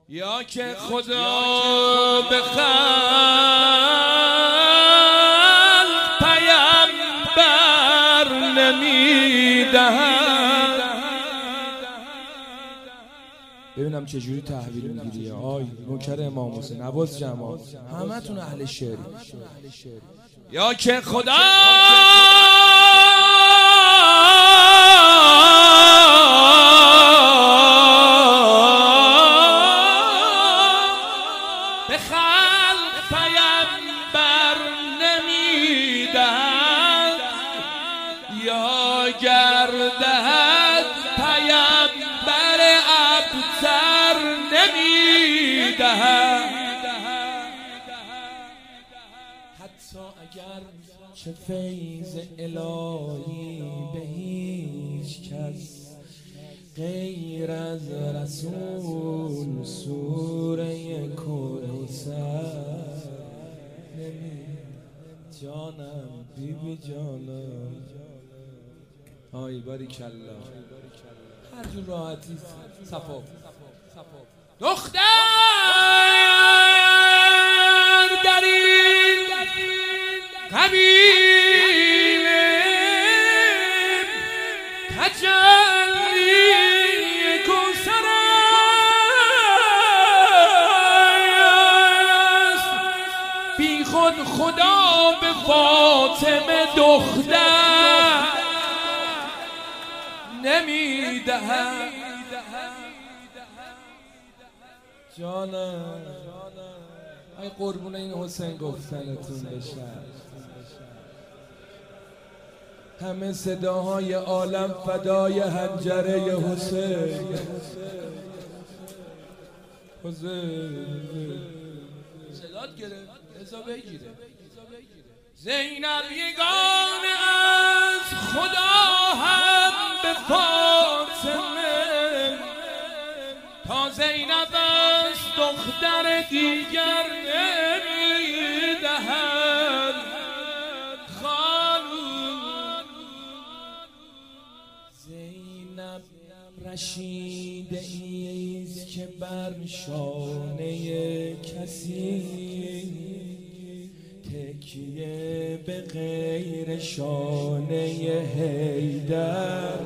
یا که خدا به خلق پیامبر نمیدهد. ببینم چجوری تحویل میگیری. آی نوکر امام حسین عباس جمال، همتون اهل شعری. یا که خدا به خلق پیامبر نمیدهد، یا گردهد پیامبر ابتر نمیدهد. حتی اگر چه فیض الهی به هیچ کس غیر از رسول سوره کوثر جانم بیبی جانم. آی باریکالله، هر جور راحتی صفا دختر در این قبیله تجلی کوثر است. بی خود خدا به فاطمه دختر نمیدهد. جانم ای قربون این حسین گفتنتون بشم. همه صداهای عالم فدای حنجره حسین. حسین صدات گرفت ازا بگیره. زینب یگانه از خدا هم به فاطمه، تا زینب از دختر دیگر نمیدهد. خانوم زینب رشیده ایست که بر شانه کسی تکیه به غیر شانه حیدر،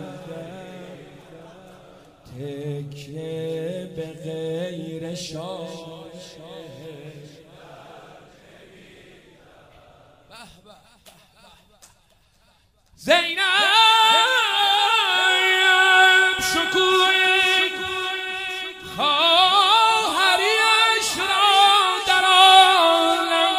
تکیه به غیر شانه زینب شکوه خواهریش را در عالم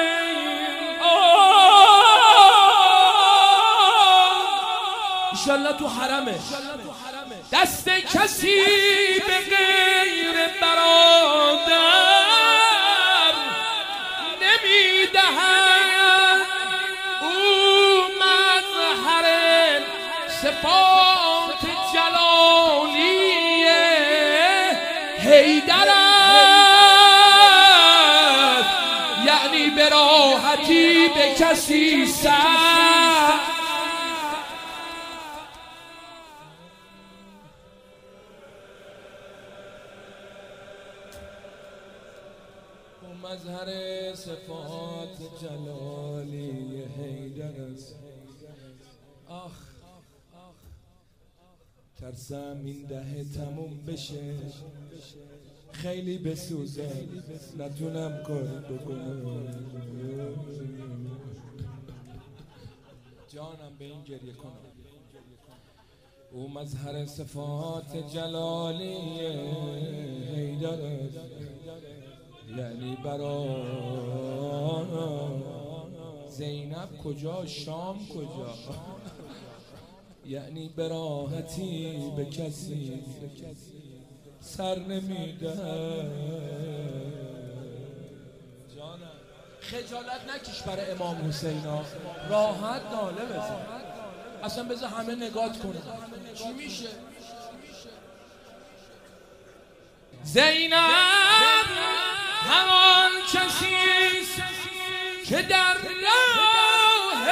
انشالله تو حرمه دست کسی به غیر برادر نمیدهد. او مظهر صفات جلالی حیدر است، یعنی به راحتی به کسی سر مظهر صفات جلالی حیدر است. آخ ترسم این دهه تموم بشه، خیلی بسوزم نتونم کار بکنم. جانم به این گریه کنم. او مظهر صفات جلالی حیدر است، یعنی برا زینب کجا شام کجا، یعنی به راحتی به کسی سر نمیده. جانم خجالت نکش برای امام حسین، راحت ناله بزن، اصلا بذار همه نگات کنه چی میشه. زینب همان کسیست که در راه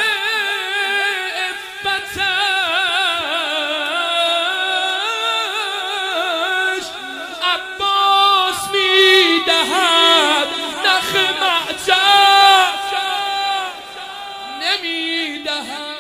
عفتش عباس می میدهم